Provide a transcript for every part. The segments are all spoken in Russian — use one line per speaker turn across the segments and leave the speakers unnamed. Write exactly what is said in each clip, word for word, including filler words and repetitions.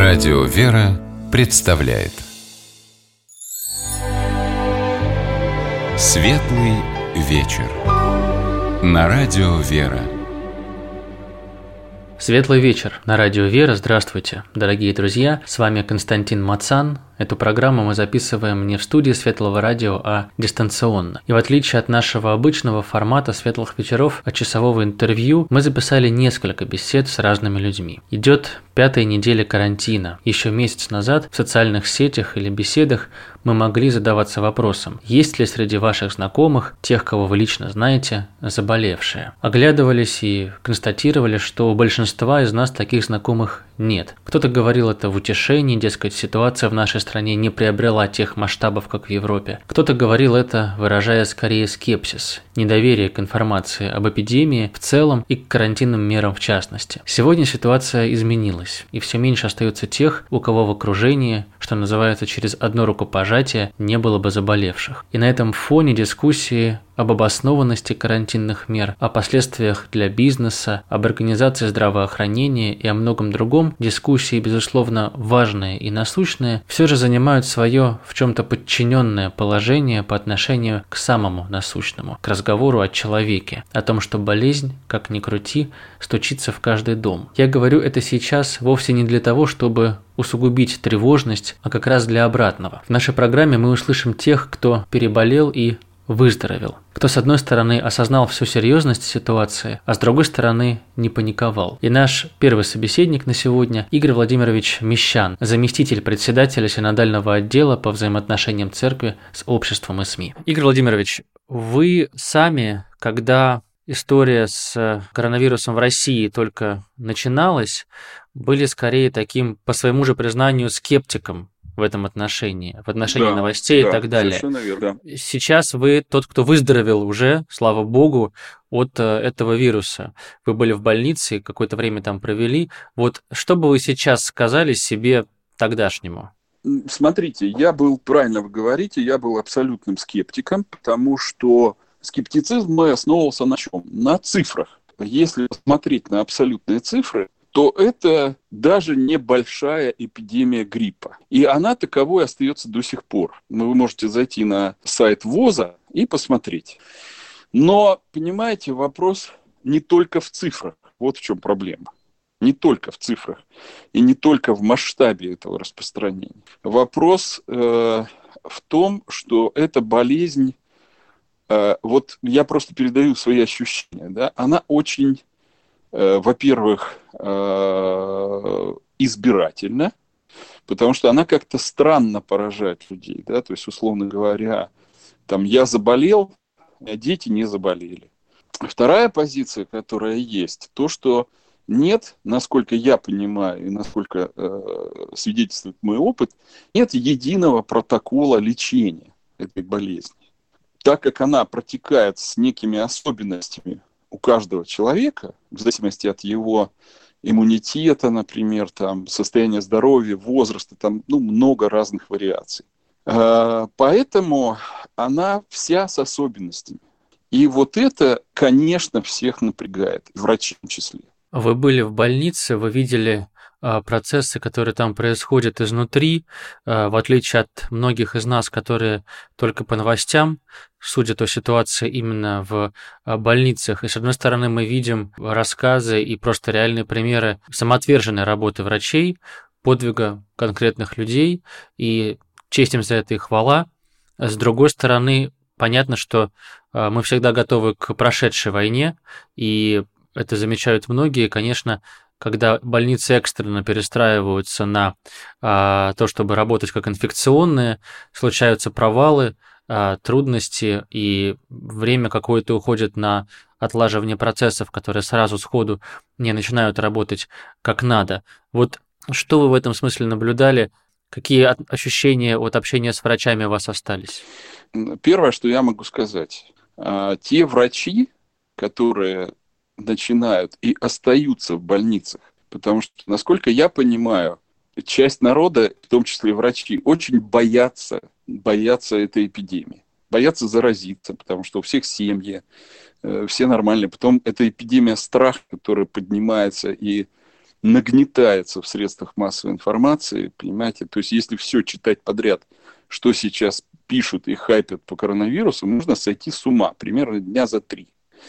Радио «Вера» представляет Светлый вечер на Радио «Вера».
Светлый вечер на Радио «Вера». Здравствуйте, дорогие друзья. С вами Константин Мацан. Эту программу мы записываем не в студии Светлого радио, а дистанционно. И в отличие от нашего обычного формата светлых вечеров, от часового интервью, мы записали несколько бесед с разными людьми. Идет пятая неделя карантина. Еще месяц назад в социальных сетях или беседах мы могли задаваться вопросом, есть ли среди ваших знакомых, тех, кого вы лично знаете, заболевшие. Оглядывались и констатировали, что у большинства из нас таких знакомых нет. Кто-то говорил это в утешении, дескать, ситуация в нашей стране не приобрела тех масштабов, как в Европе. Кто-то говорил это, выражая скорее скепсис, недоверие к информации об эпидемии в целом и к карантинным мерам в частности. Сегодня ситуация изменилась, и все меньше остается тех, у кого в окружении, что называется, через одно рукопожатие не было бы заболевших. И на этом фоне дискуссии об обоснованности карантинных мер, о последствиях для бизнеса, об организации здравоохранения и о многом другом, дискуссии, безусловно, важные и насущные, все же занимают свое в чем-то подчиненное положение по отношению к самому насущному, к разговору о человеке, о том, что болезнь, как ни крути, стучится в каждый дом. Я говорю это сейчас вовсе не для того, чтобы усугубить тревожность, а как раз для обратного. В нашей программе мы услышим тех, кто переболел и выздоровел. Кто, с одной стороны, осознал всю серьезность ситуации, а с другой стороны, не паниковал. И наш первый собеседник на сегодня – Игорь Владимирович Мещан, заместитель председателя синодального отдела по взаимоотношениям церкви с обществом и СМИ. Игорь Владимирович, вы сами, когда история с коронавирусом в России только начиналась, были скорее таким, по своему же признанию, скептиком в этом отношении, в отношении да, новостей да, и так далее.
Совершенно верно.
Сейчас вы тот, кто выздоровел уже, слава богу, от этого вируса. Вы были в больнице, какое-то время там провели. Вот что бы вы сейчас сказали себе тогдашнему?
Смотрите, я был, правильно вы говорите, я был абсолютным скептиком, потому что скептицизм мой основывался на чем? На цифрах. Если посмотреть на абсолютные цифры, то это даже небольшая эпидемия гриппа. И она таковой остается до сих пор. Вы можете зайти на сайт ВОЗа и посмотреть. Но, понимаете, вопрос не только в цифрах. Вот в чем проблема. Не только в цифрах. И не только в масштабе этого распространения. Вопрос э, в том, что эта болезнь, э, вот я просто передаю свои ощущения, да, она очень... во-первых, избирательно, потому что она как-то странно поражает людей, да, то есть, условно говоря, там, я заболел, а дети не заболели. Вторая позиция, которая есть, то, что нет, насколько я понимаю и насколько э, свидетельствует мой опыт, нет единого протокола лечения этой болезни. Так как она протекает с некими особенностями у каждого человека, в зависимости от его иммунитета, например, там, состояния здоровья, возраста, там, ну, много разных вариаций. Поэтому она вся с особенностями. И вот это, конечно, всех напрягает, врачи в том числе.
Вы были в больнице, вы видели процессы, которые там происходят изнутри, в отличие от многих из нас, которые только по новостям судят о ситуации именно в больницах. И с одной стороны мы видим рассказы и просто реальные примеры самоотверженной работы врачей, подвига конкретных людей, и честь им за это и хвала. С другой стороны, понятно, что мы всегда готовы к прошедшей войне, и это замечают многие, конечно, когда больницы экстренно перестраиваются на а, то, чтобы работать как инфекционные, случаются провалы, а, трудности, и время какое-то уходит на отлаживание процессов, которые сразу сходу не начинают работать как надо. Вот что вы в этом смысле наблюдали? Какие ощущения от общения с врачами у вас остались?
Первое, что я могу сказать. Те врачи, которые начинают и остаются в больницах. Потому что, насколько я понимаю, часть народа, в том числе и врачи, очень боятся, боятся этой эпидемии. Боятся заразиться, потому что у всех семьи, э, все нормальные. Потом эта эпидемия страха, которая поднимается и нагнетается в средствах массовой информации, понимаете? То есть если все читать подряд, что сейчас пишут и хайпят по коронавирусу, можно сойти с ума примерно дня за три.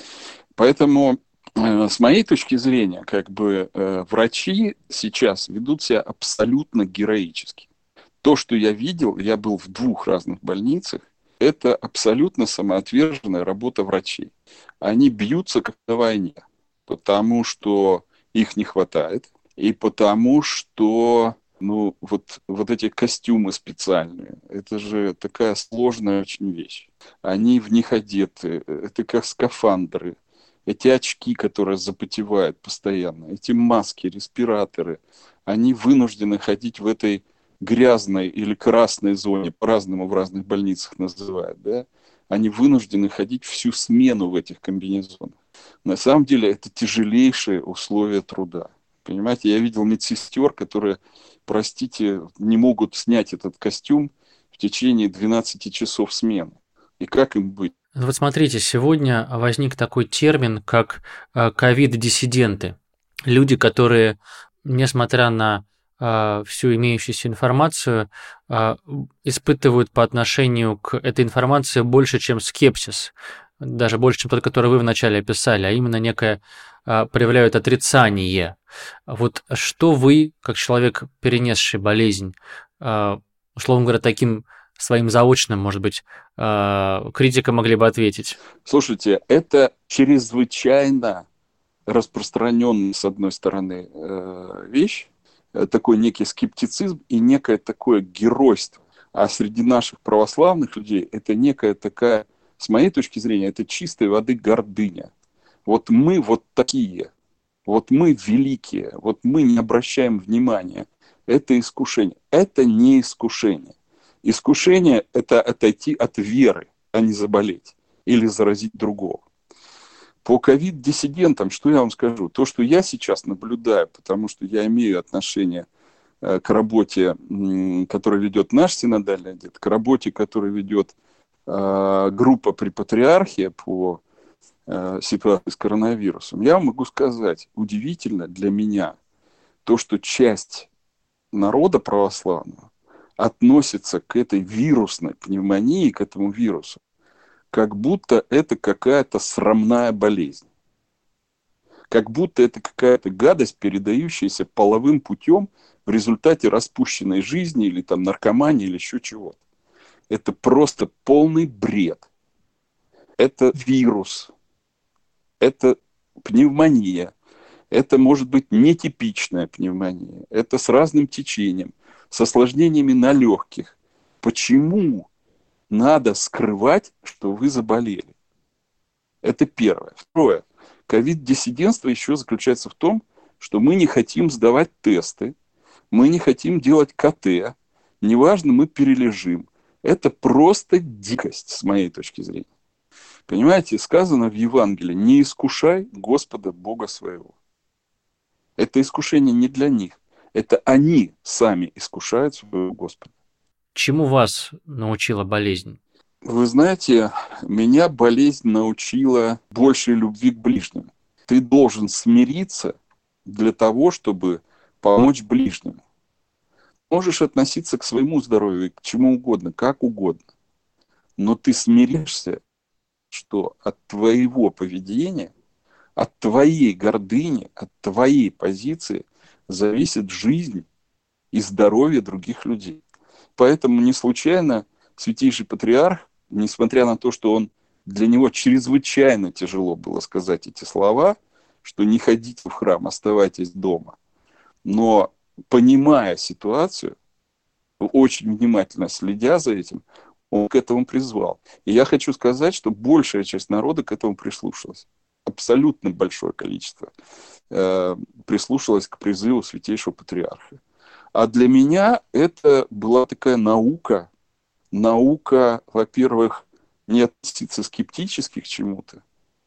Поэтому, э, с моей точки зрения, как бы э, врачи сейчас ведут себя абсолютно героически. То, что я видел, я был в двух разных больницах, это абсолютно самоотверженная работа врачей. Они бьются как на войне, потому что их не хватает, и потому что ну, вот, вот эти костюмы специальные, это же такая сложная очень вещь. Они в них одеты, это как скафандры. Эти очки, которые запотевают постоянно, эти маски, респираторы, они вынуждены ходить в этой грязной или красной зоне, по-разному в разных больницах называют, да? Они вынуждены ходить всю смену в этих комбинезонах. На самом деле это тяжелейшие условия труда. Понимаете, я видел медсестер, которые, простите, не могут снять этот костюм в течение двенадцати часов смены. И как им быть?
Вот смотрите, сегодня возник такой термин, как ковид-диссиденты. Люди, которые, несмотря на э, всю имеющуюся информацию, э, испытывают по отношению к этой информации больше, чем скепсис, даже больше, чем тот, который вы вначале описали, а именно некое э, проявляют отрицание. Вот что вы, как человек, перенесший болезнь, э, условно говоря, таким своим заочным, может быть, критикам могли бы ответить?
Слушайте, это чрезвычайно распространенная, с одной стороны, вещь, такой некий скептицизм и некое такое геройство. А среди наших православных людей это некая такая, с моей точки зрения, это чистой воды гордыня. Вот мы вот такие, вот мы великие, вот мы не обращаем внимания. Это искушение. Это не искушение. Искушение – это отойти от веры, а не заболеть или заразить другого. По ковид-диссидентам, что я вам скажу? То, что я сейчас наблюдаю, потому что я имею отношение к работе, которую ведет наш синодальный отдел, к работе, которую ведет группа при патриархии по ситуации с коронавирусом, я могу сказать, удивительно для меня то, что часть народа православного относится к этой вирусной пневмонии, к этому вирусу, как будто это какая-то срамная болезнь. Как будто это какая-то гадость, передающаяся половым путем в результате распущенной жизни или там наркомании или еще чего-то. Это просто полный бред. Это вирус. Это пневмония. Это может быть нетипичная пневмония. Это с разным течением, с осложнениями на легких. Почему надо скрывать, что вы заболели? Это первое. Второе. Ковид-диссидентство еще заключается в том, что мы не хотим сдавать тесты, мы не хотим делать ка тэ, неважно, мы перележим. Это просто дикость, с моей точки зрения. Понимаете, сказано в Евангелии: не искушай Господа Бога своего. Это искушение не для них. Это они сами искушают своего Господа.
Чему вас научила болезнь?
Вы знаете, меня болезнь научила большей любви к ближнему. Ты должен смириться для того, чтобы помочь ближнему. Можешь относиться к своему здоровью, к чему угодно, как угодно. Но ты смиришься, что от твоего поведения, от твоей гордыни, от твоей позиции зависит жизнь и здоровье других людей. Поэтому не случайно Святейший Патриарх, несмотря на то, что он, для него чрезвычайно тяжело было сказать эти слова, что не ходите в храм, оставайтесь дома. Но, понимая ситуацию, очень внимательно следя за этим, он к этому призвал. И я хочу сказать, что большая часть народа к этому прислушалась. Абсолютно большое количество э, прислушалось к призыву Святейшего Патриарха. А для меня это была такая наука. Наука, во-первых, не относиться скептически к чему-то.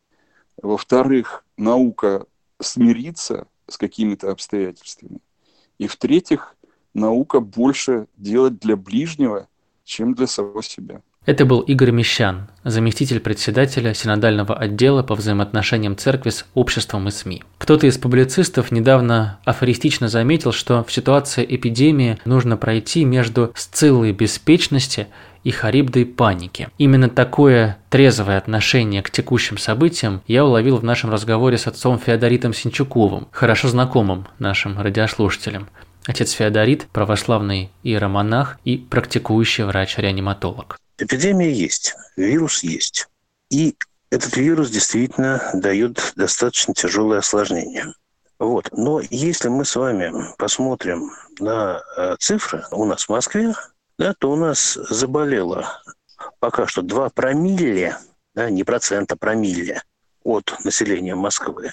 Во-вторых, наука смириться с какими-то обстоятельствами. И в-третьих, наука больше делать для ближнего, чем для самого себя.
Это был Игорь Мещан, заместитель председателя синодального отдела по взаимоотношениям церкви с обществом и СМИ. Кто-то из публицистов недавно афористично заметил, что в ситуации эпидемии нужно пройти между Сциллой беспечности и Харибдой паники. Именно такое трезвое отношение к текущим событиям я уловил в нашем разговоре с отцом Феодоритом Синчуковым, хорошо знакомым нашим радиослушателям. Отец Феодорит – православный иеромонах и практикующий врач-реаниматолог.
Эпидемия есть, вирус есть. И этот вирус действительно дает достаточно тяжелые осложнения. Вот. Но если мы с вами посмотрим на цифры у нас в Москве, да, то у нас заболело пока что два промилле, да, не процента, промилле от населения Москвы,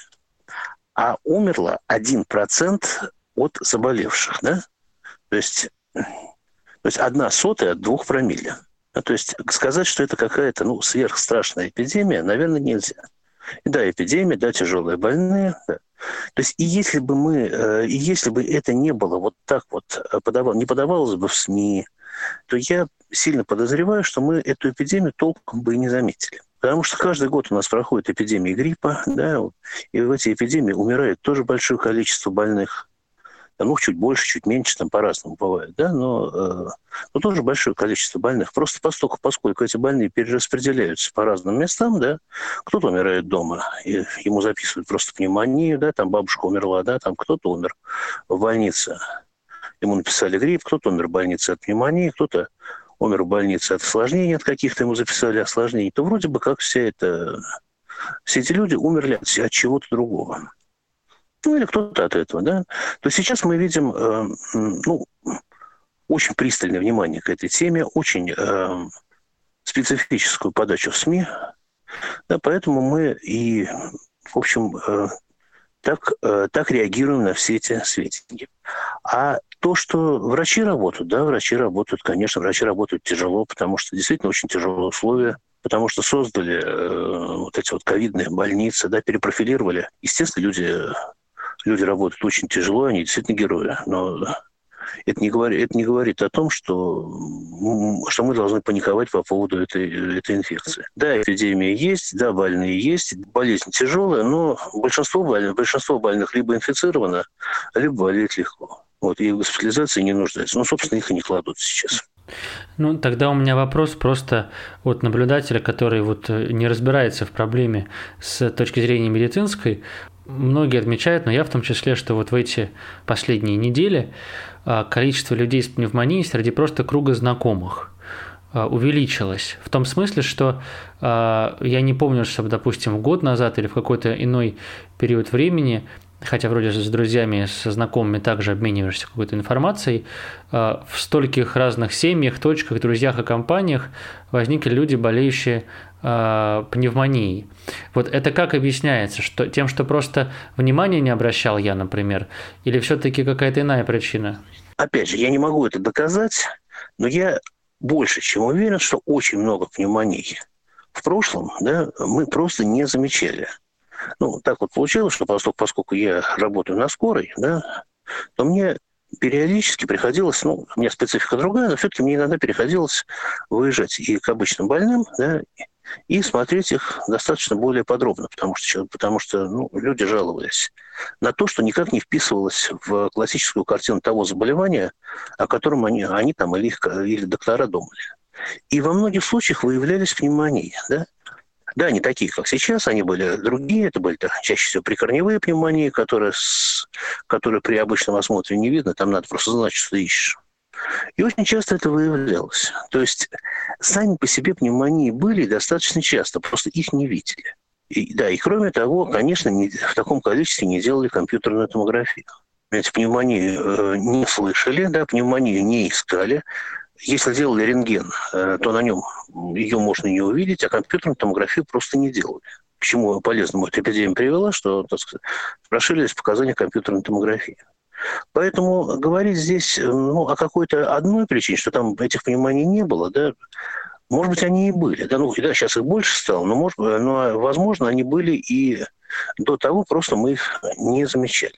а умерло один процент от заболевших. Да? То есть, то есть одна сотая от двух промилле. То есть сказать, что это какая-то ну, сверхстрашная эпидемия, наверное, нельзя. И да, эпидемия, да, тяжелые больные. Да. То есть и если бы мы, и если бы это не было вот так вот, подавал, не подавалось бы в СМИ, то я сильно подозреваю, что мы эту эпидемию толком бы и не заметили. Потому что каждый год у нас проходит эпидемия гриппа, да, и в эти эпидемии умирает тоже большое количество больных. Ну, чуть больше, чуть меньше, там по-разному бывает, да, но, э, но тоже большое количество больных. Просто поскольку, поскольку эти больные перераспределяются по разным местам, да, кто-то умирает дома, и ему записывают просто пневмонию, да, там бабушка умерла, да, там кто-то умер в больнице, ему написали грипп, кто-то умер в больнице от пневмонии, кто-то умер в больнице от осложнений, от каких-то ему записали осложнений, то вроде бы как вся эта, все эти люди умерли от, от чего-то другого. Ну, или кто-то от этого, да. То сейчас мы видим, э, ну, очень пристальное внимание к этой теме, очень э, специфическую подачу в СМИ, да, поэтому мы и, в общем, э, так, э, так реагируем на все эти сведения. А то, что врачи работают, да, врачи работают, конечно, врачи работают тяжело, потому что действительно очень тяжелые условия, потому что создали э, вот эти вот ковидные больницы, да, перепрофилировали. Естественно, люди... Люди работают очень тяжело, они действительно герои. Но это не говорит, это не говорит о том, что, что мы должны паниковать по поводу этой, этой инфекции. Да, эпидемия есть, да, больные есть, болезнь тяжелая, но большинство больных, большинство больных либо инфицировано, либо болеет легко. Вот, и в госпитализации не нуждаются. Ну, собственно, их и не кладут сейчас.
Ну, тогда у меня вопрос просто от наблюдателя, который вот не разбирается в проблеме с точки зрения медицинской. Многие отмечают, но я в том числе, что вот в эти последние недели количество людей с пневмонией среди просто круга знакомых увеличилось. В том смысле, что я не помню, чтобы, допустим, год назад или в какой-то иной период времени, хотя вроде с друзьями, со знакомыми также обмениваешься какой-то информацией, в стольких разных семьях, точках, друзьях и компаниях возникли люди, болеющие пневмонией. Вот это как объясняется? Что, тем, что просто внимания не обращал я, например, или все-таки какая-то иная причина?
Опять же, я не могу это доказать, но я больше чем уверен, что очень много пневмоний в прошлом, да, мы просто не замечали. Ну, так вот получилось, что поскольку, поскольку я работаю на скорой, да, то мне периодически приходилось, ну, у меня специфика другая, но все-таки мне иногда приходилось выезжать и к обычным больным, да, и смотреть их достаточно более подробно, потому что, потому что ну, люди жаловались на то, что никак не вписывалось в классическую картину того заболевания, о котором они, они там или, их, или доктора думали. И во многих случаях выявлялись пневмонии, да. Да, не такие, как сейчас, они были другие, это были чаще всего прикорневые пневмонии, которые, с, которые при обычном осмотре не видно, там надо просто знать, что ты ищешь. И очень часто это выявлялось. То есть сами по себе пневмонии были достаточно часто, просто их не видели. И, да, и кроме того, конечно, не, в таком количестве не делали компьютерную томографию. Ведь пневмонию э, не слышали, да, пневмонию не искали. Если делали рентген, э, то на нем ее можно не увидеть, а компьютерную томографию просто не делали. К чему полезному эта эпидемия привела, что, так сказать, расширились показания компьютерной томографии. Поэтому говорить здесь ну, о какой-то одной причине, что там этих пневмоний не было, да, может быть, они и были. Да, ну, да, сейчас их больше стало, но, может, но, возможно, они были и до того, просто мы их не замечали.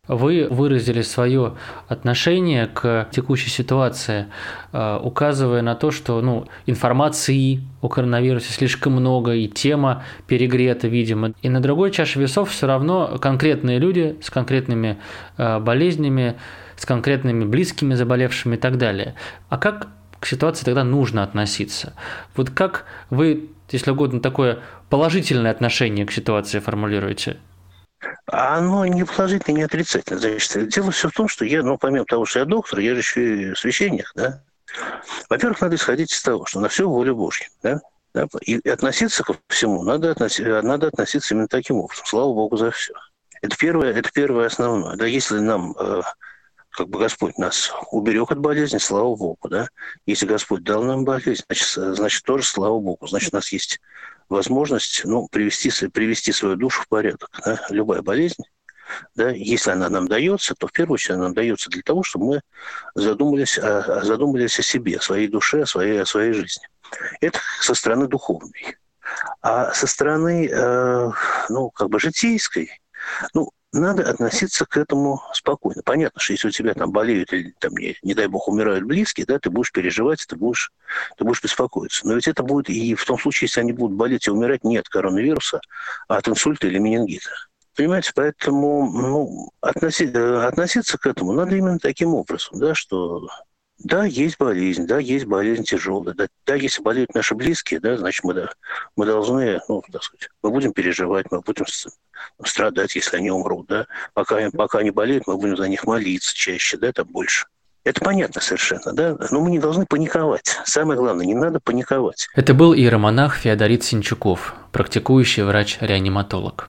Вы выразили свое отношение к текущей ситуации, указывая на то, что ну, информации о коронавирусе слишком много, и тема перегрета, видимо. И на другой чаше весов все равно конкретные люди с конкретными болезнями, с конкретными близкими заболевшими и так далее. А как к ситуации тогда нужно относиться? Вот как вы, если угодно, такое положительное отношение к ситуации формулируете?
Оно не положительное, не отрицательное. Значит, дело все в том, что я, ну, помимо того, что я доктор, я же еще и священник, да. Во-первых, надо исходить из того, что на все воля Божья, да. И относиться ко всему надо, относи, надо относиться именно таким образом. Слава Богу за все. Это первое, это первое основное. Да, если нам, э, как бы Господь нас уберег от болезни, слава Богу, да. Если Господь дал нам болезнь, значит, значит тоже слава Богу. Значит, у нас есть возможность, ну, привести, привести свою душу в порядок. Да. Любая болезнь, да, если она нам дается, то в первую очередь она нам дается для того, чтобы мы задумались о, задумались о себе, о своей душе, о своей, о своей жизни. Это со стороны духовной. А со стороны, э, ну, как бы житейской, ну, надо относиться к этому спокойно. Понятно, что если у тебя там болеют или, там, не, не дай бог, умирают близкие, да, ты будешь переживать, ты будешь, ты будешь беспокоиться. Но ведь это будет и в том случае, если они будут болеть и умирать не от коронавируса, а от инсульта или менингита. Понимаете, поэтому ну, относи, относиться к этому надо именно таким образом, да, что да, есть болезнь, да, есть болезнь тяжелая, да, да, если болеют наши близкие, да, значит, мы, да, мы должны, ну, так сказать, мы будем переживать, мы будем страдать, если они умрут, да, пока, пока они болеют, мы будем за них молиться чаще, да, там больше. Это понятно совершенно, да, но мы не должны паниковать. Самое главное, не надо паниковать.
Это был иеромонах Феодорит Синчуков, практикующий врач-реаниматолог.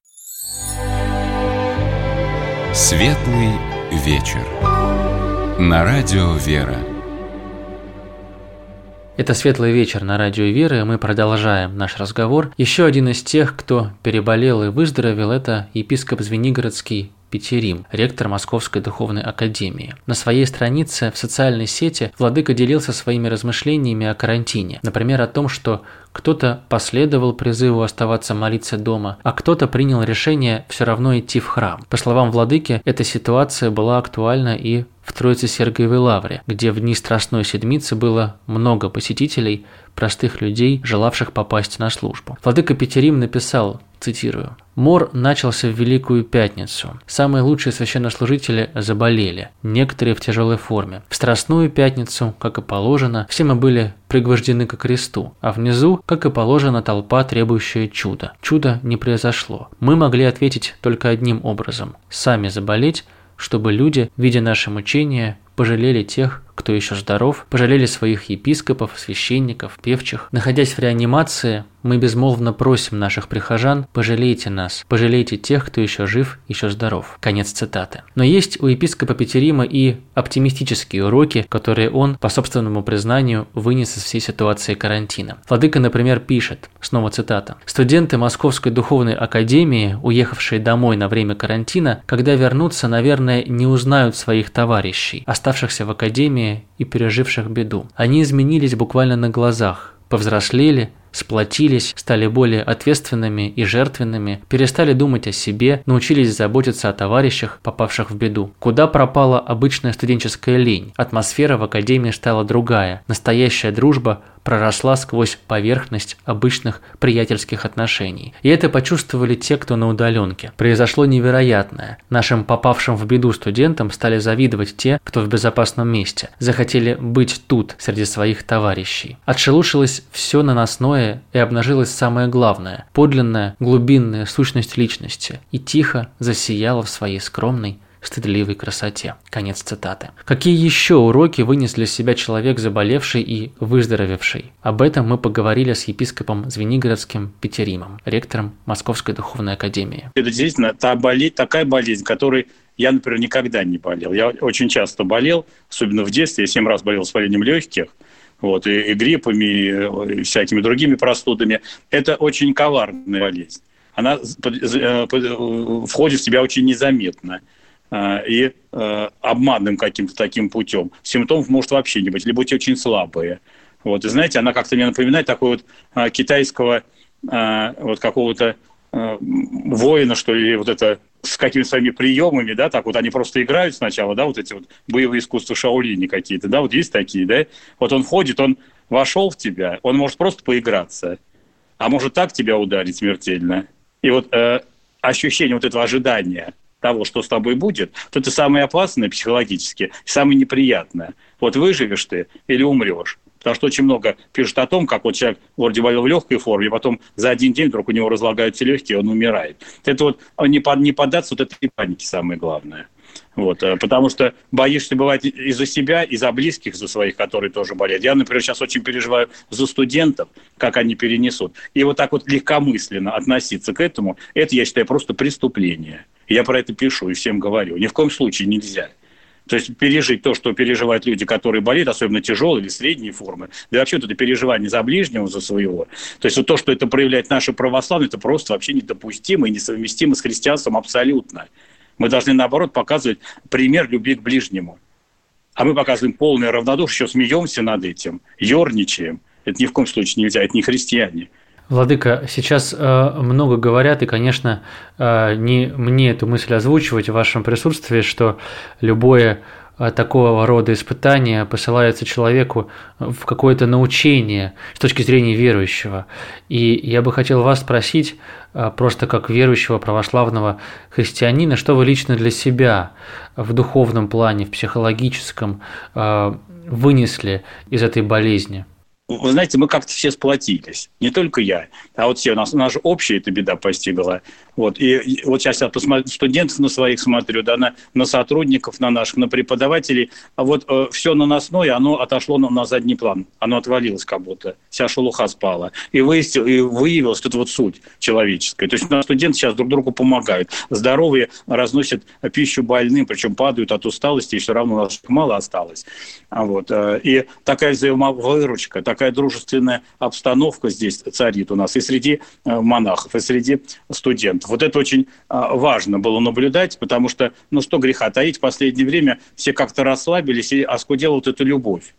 Светлый вечер. На радио «Вера».
Это «Светлый вечер» на радио «Вера», и мы продолжаем наш разговор. Еще один из тех, кто переболел и выздоровел, это епископ Звенигородский Петерим, ректор Московской духовной академии. На своей странице в социальной сети владыка делился своими размышлениями о карантине. Например, о том, что кто-то последовал призыву оставаться молиться дома, а кто-то принял решение все равно идти в храм. По словам владыки, эта ситуация была актуальна и в Троице-Сергиевой лавре, где в дни Страстной Седмицы было много посетителей, простых людей, желавших попасть на службу. Владыка Петерим написал, цитирую, «Мор начался в Великую Пятницу. Самые лучшие священнослужители заболели, некоторые в тяжелой форме. В Страстную Пятницу, как и положено, все мы были пригвождены ко кресту, а внизу, как и положено, толпа, требующая чуда. Чудо не произошло. Мы могли ответить только одним образом – сами заболеть, чтобы люди, видя наше мучение, пожалели тех, кто еще здоров, пожалели своих епископов, священников, певчих. Находясь в реанимации, мы безмолвно просим наших прихожан, пожалейте нас, пожалейте тех, кто еще жив, еще здоров». Конец цитаты. Но есть у епископа Петерима и оптимистические уроки, которые он, по собственному признанию, вынес из всей ситуации карантина. Владыка, например, пишет, снова цитата, «Студенты Московской духовной академии, уехавшие домой на время карантина, когда вернутся, наверное, не узнают своих товарищей, оставшихся в академии и переживших беду. Они изменились буквально на глазах, повзрослели, сплотились, стали более ответственными и жертвенными, перестали думать о себе, научились заботиться о товарищах, попавших в беду. Куда пропала обычная студенческая лень? Атмосфера в академии стала другая. Настоящая дружба проросла сквозь поверхность обычных приятельских отношений. И это почувствовали те, кто на удаленке. Произошло невероятное. Нашим попавшим в беду студентам стали завидовать те, кто в безопасном месте. Захотели быть тут, среди своих товарищей. Отшелушилось все наносное и обнажилось самое главное – подлинная, глубинная сущность личности. И тихо засияла в своей скромной, стыдливой красоте. Конец цитаты. Какие еще уроки вынес для себя человек, заболевший и выздоровевший? Об этом мы поговорили с епископом Звенигородским Петеримом, ректором Московской духовной академии.
Это действительно та болезнь, такая болезнь, которой я, например, никогда не болел. Я очень часто болел, особенно в детстве. Я семь раз болел воспалением легких, вот, и, и гриппами, и всякими другими простудами. Это очень коварная болезнь. Она под, под, входит в тебя очень незаметно и э, обманным каким-то таким путем. Симптомов может вообще не быть, либо быть очень слабые. Вот, и знаете, она как-то мне напоминает такого вот э, китайского э, вот какого-то э, воина, что ли, вот это с какими-то своими приемами, да, так вот они просто играют сначала, да, вот эти вот боевые искусства Шаолини какие-то, да, вот есть такие, да, вот он ходит, он вошел в тебя, он может просто поиграться, а может так тебя ударить смертельно. И вот э, ощущение вот этого ожидания того, что с тобой будет, то это самое опасное психологически, самое неприятное. Вот выживешь ты или умрешь. Потому что очень много пишут о том, как вот человек вроде болел в легкой форме, и потом за один день вдруг у него разлагаются легкие, и он умирает. Это вот не, под, не поддаться вот этой панике самое главное. Вот, потому что боишься, бывает, и за себя, и за близких, за своих, которые тоже болеют. Я, например, сейчас очень переживаю за студентов, как они перенесут. И вот так вот легкомысленно относиться к этому, это, я считаю, просто преступление. Я про это пишу и всем говорю. Ни в коем случае нельзя. То есть пережить то, что переживают люди, которые болеют, особенно тяжелые или средние формы, да вообще вот это переживание за ближнего, за своего. То есть вот то, что это проявляет наши православные, это просто вообще недопустимо и несовместимо с христианством абсолютно. Мы должны, наоборот, показывать пример любви к ближнему. А мы показываем полное равнодушие, еще смеемся над этим, ерничаем. Это ни в коем случае нельзя, это не христиане.
Владыка, сейчас э, много говорят, и, конечно, э, не мне эту мысль озвучивать в вашем присутствии, что любое э, такого рода испытание посылается человеку в какое-то научение с точки зрения верующего. И я бы хотел вас спросить, э, просто как верующего православного христианина, что вы лично для себя в духовном плане, в психологическом э, вынесли из этой болезни?
Вы знаете, мы как-то все сплотились. Не только я, а вот все. У нас, у нас же общая эта беда постигла. Вот. И, и вот сейчас я посмотрю, студентов на своих смотрю, да, на, на сотрудников на наших, на преподавателей. А вот э, все наносное, оно отошло на, на задний план. Оно отвалилось как будто. Вся шелуха спала. И, выяснил, и выявилась эта вот суть человеческая. То есть у нас студенты сейчас друг другу помогают. Здоровые разносят пищу больным, причем падают от усталости, и все равно у нас мало осталось. А вот. И такая взаимовыручка, такая дружественная обстановка здесь царит у нас и среди монахов, и среди студентов. Вот это очень важно было наблюдать, потому что, ну что греха таить, в последнее время все как-то расслабились, и оскудела вот эта любовь.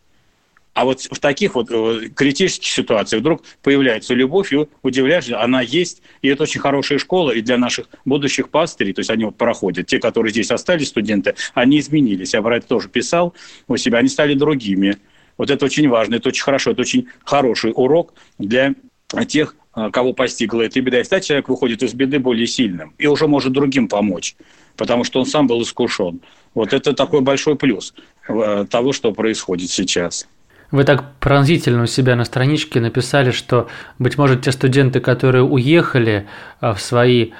А вот в таких вот критических ситуациях вдруг появляется любовь, и удивляешься, она есть, и это очень хорошая школа и для наших будущих пастырей, то есть они вот проходят, те, которые здесь остались студенты, они изменились, я про это тоже писал у себя, они стали другими. Вот это очень важно, это очень хорошо, это очень хороший урок для тех, кого постигла эта беда. И, кстати, человек выходит из беды более сильным и уже может другим помочь, потому что он сам был искушен. Вот это такой большой плюс того, что происходит сейчас.
Вы так пронзительно у себя на страничке написали, что, быть может, те студенты, которые уехали в свои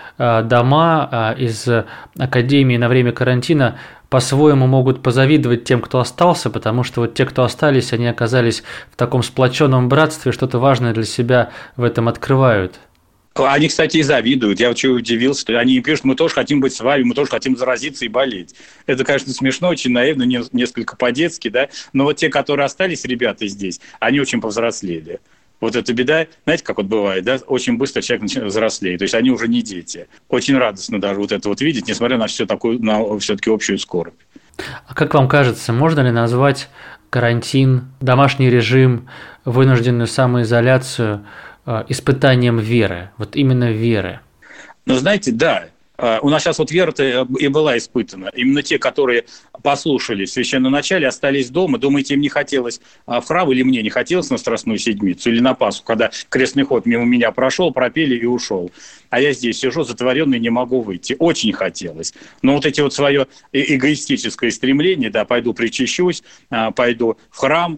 дома из академии на время карантина, по-своему могут позавидовать тем, кто остался, потому что вот те, кто остались, они оказались в таком сплоченном братстве, что-то важное для себя в этом открывают.
Они, кстати, и завидуют. Я очень удивился, что они пишут, мы тоже хотим быть с вами, мы тоже хотим заразиться и болеть. Это, конечно, смешно, очень наивно, несколько по-детски, да, но вот те, которые остались, ребята здесь, они очень повзрослели. Вот эта беда, знаете, как вот бывает, да, очень быстро человек начинает взрослеть, то есть они уже не дети. Очень радостно даже вот это вот видеть, несмотря на всю такую, на все-таки общую скорбь.
А как вам кажется, можно ли назвать карантин, домашний режим, вынужденную самоизоляцию испытанием веры, вот именно веры?
Ну, знаете, да. У нас сейчас вот вера-то и была испытана. Именно те, которые послушали в священноначале, остались дома. Думаете, им не хотелось в храм, или мне не хотелось на Страстную Седмицу, или на Пасху, когда крестный ход мимо меня прошел, пропели и ушел. А я здесь сижу затворенный, не могу выйти. Очень хотелось. Но вот эти вот свое эгоистическое стремление, да, пойду причащусь, пойду в храм,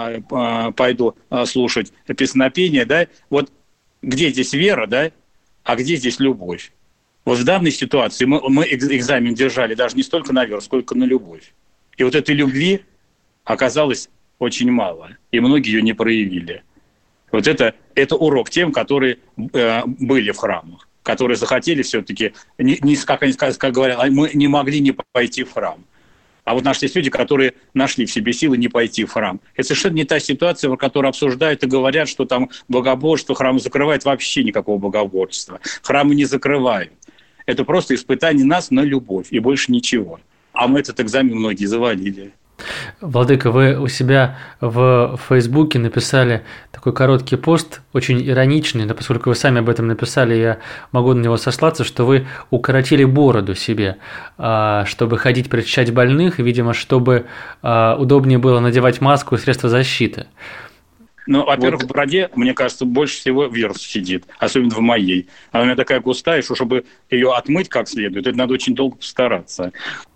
пойду слушать песнопение, да, вот где здесь вера, да, а где здесь любовь? Вот в данной ситуации мы, мы экзамен держали даже не столько на веру, сколько на любовь. И вот этой любви оказалось очень мало, и многие ее не проявили. Вот это, это урок тем, которые э, были в храмах, которые захотели все-таки, не, не, как, они, как говорят, мы не могли не пойти в храм. А вот наши есть люди, которые нашли в себе силы не пойти в храм. Это совершенно не та ситуация, в которой обсуждают и говорят, что там богоборчество, храмы закрывают. Вообще никакого богоборчества. Храмы не закрывают. Это просто испытание нас на любовь и больше ничего. А мы этот экзамен многие завалили.
Владыка, вы у себя в Фейсбуке написали такой короткий пост, очень ироничный, но поскольку вы сами об этом написали, я могу на него сослаться, что вы укоротили бороду себе, чтобы ходить причащать больных, и, видимо, чтобы удобнее было надевать маску и средства защиты.
Ну, во-первых, вот. В бороде, мне кажется, больше всего вирус сидит, особенно в моей. Она у меня такая густая, что чтобы ее отмыть как следует, это надо очень долго постараться.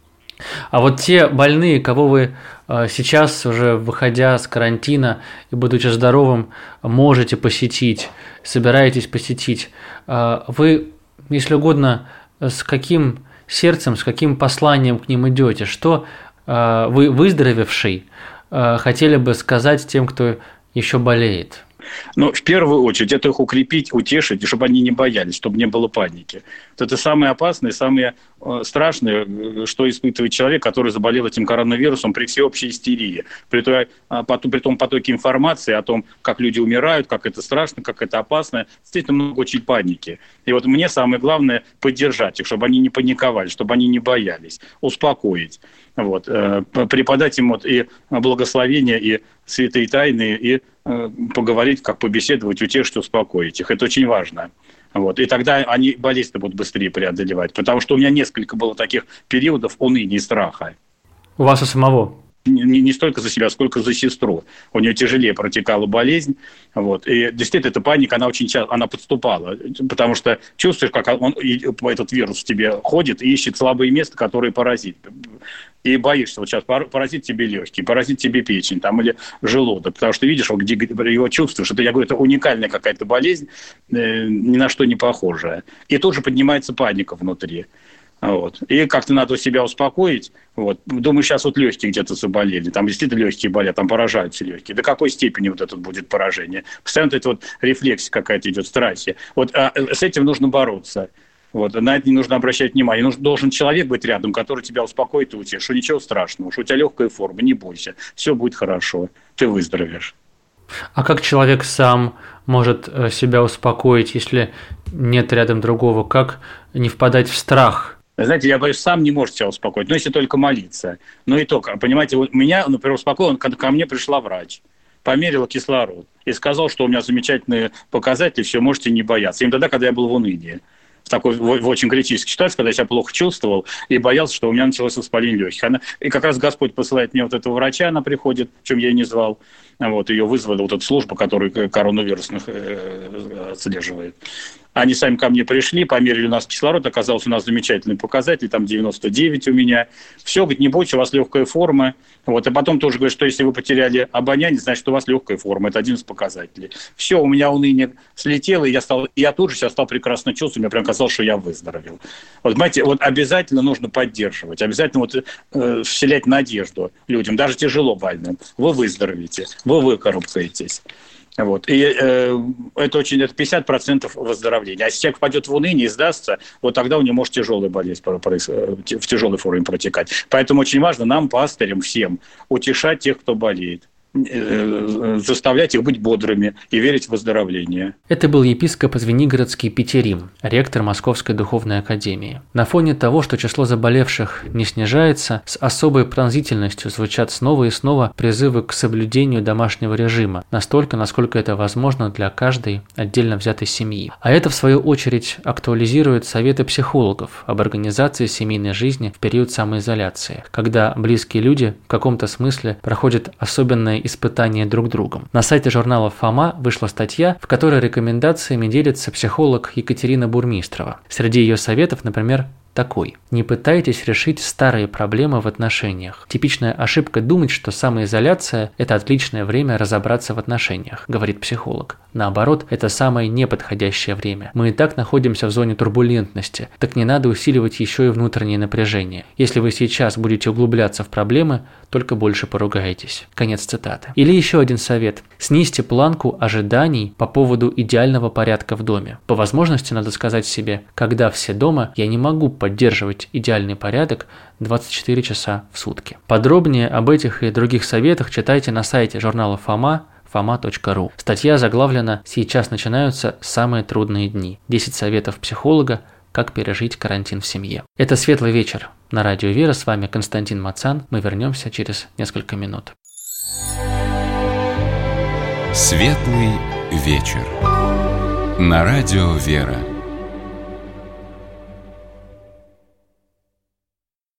А вот те больные, кого вы сейчас, уже выходя с карантина и будучи здоровым, можете посетить, собираетесь посетить, вы, если угодно, с каким сердцем, с каким посланием к ним идете? Что вы, выздоровевший, хотели бы сказать тем, кто еще болеет?
Ну, в первую очередь, это их укрепить, утешить, и чтобы они не боялись, чтобы не было паники. Вот это самое опасное, самое страшное, что испытывает человек, который заболел этим коронавирусом при всеобщей истерии, при, той, при том потоке информации о том, как люди умирают, как это страшно, как это опасно. Действительно много очень паники. И вот мне самое главное поддержать их, чтобы они не паниковали, чтобы они не боялись, успокоить. Вот, преподать им вот и благословения, и святые тайны, и поговорить, как побеседовать, утешить, успокоить их. Это очень важно. Вот. И тогда они болезнь будут быстрее преодолевать. Потому что у меня несколько было таких периодов уныния и страха.
У вас у самого?
Не, не столько за себя, сколько за сестру. У нее тяжелее протекала болезнь. Вот. И действительно, эта паника, она очень часто она подступала. Потому что чувствуешь, как он, этот вирус в тебе ходит и ищет слабые места, которые поразит. И боишься, вот сейчас поразит тебе легкие, поразит тебе печень там, или желудок. Потому что видишь, вот, где его чувствуешь. Это, я говорю, это уникальная какая-то болезнь, э, ни на что не похожая. И тут же поднимается паника внутри. Вот. И как-то надо себя успокоить. Вот. Думаю, сейчас вот легкие где-то заболели. Там действительно легкие болят, там поражаются легкие. До какой степени вот это будет поражение? Постоянно это вот рефлексия какая-то идет, страхи. Вот, а с этим нужно бороться. Вот. На это не нужно обращать внимание. Нужен, должен человек быть рядом, который тебя успокоит и утешит, что ничего страшного, что у тебя легкая форма, не бойся, все будет хорошо, ты выздоровеешь.
А как человек сам может себя успокоить, если нет рядом другого? Как не впадать в страх?
Знаете, я боюсь, сам не может себя успокоить, но если только молиться. Ну и только, понимаете, вот меня, например, успокоил, когда ко мне пришла врач, померила кислород и сказал, что у меня замечательные показатели, все, можете не бояться. Именно тогда, когда я был в унынии. В такой в, в очень критической ситуации, когда я себя плохо чувствовал и боялся, что у меня началось воспаление легких. Она, и как раз Господь посылает мне вот этого врача, она приходит, в чем я и не звал. Вот, ее вызвала вот эта служба, которая коронавирусных э, отслеживает. Они сами ко мне пришли, померили у нас кислород, оказался у нас замечательный показатель, там девяносто девять у меня. Все, говорит, не бойтесь, у вас легкая форма. Вот, а потом тоже говорит, что если вы потеряли обоняние, значит, у вас легкая форма. Это один из показателей. Все, у меня уныние слетело, и я, стал, я тут же себя стал прекрасно чувствовать, мне прям казалось, что я выздоровел. Вот, понимаете, вот обязательно нужно поддерживать, обязательно вот, э, вселять надежду людям, даже тяжело больным. Вы выздоровеете, вы выкарабкаетесь. Вот. И э, это очень это пятьдесят процентов выздоровления. А если человек впадет в уныние и сдастся, вот тогда у него может тяжелая болезнь в тяжелой форме протекать. Поэтому очень важно нам, пастырям, всем утешать тех, кто болеет, заставлять их быть бодрыми и верить в выздоровление.
Это был епископ Звенигородский Петерим, ректор Московской духовной академии. На фоне того, что число заболевших не снижается, с особой пронзительностью звучат снова и снова призывы к соблюдению домашнего режима, настолько, насколько это возможно для каждой отдельно взятой семьи. А это, в свою очередь, актуализирует советы психологов об организации семейной жизни в период самоизоляции, когда близкие люди в каком-то смысле проходят особенное испытания друг другом. На сайте журнала «Фома» вышла статья, в которой рекомендациями делится психолог Екатерина Бурмистрова. Среди ее советов, например, такой. Не пытайтесь решить старые проблемы в отношениях. Типичная ошибка думать, что самоизоляция – это отличное время разобраться в отношениях, говорит психолог. Наоборот, это самое неподходящее время. Мы и так находимся в зоне турбулентности, так не надо усиливать еще и внутреннее напряжение. Если вы сейчас будете углубляться в проблемы, только больше поругаетесь. Конец цитаты. Или еще один совет. Снизьте планку ожиданий по поводу идеального порядка в доме. По возможности надо сказать себе, когда все дома, я не могу поддерживать идеальный порядок двадцать четыре часа в сутки. Подробнее об этих и других советах читайте на сайте журнала «Фома» фома точка ру. Статья заглавлена «Сейчас начинаются самые трудные дни. десять советов психолога как пережить карантин в семье. Это «Светлый вечер» на радио «Вера». С вами Константин Мацан. Мы вернемся через несколько минут.
«Светлый вечер» на радио «Вера».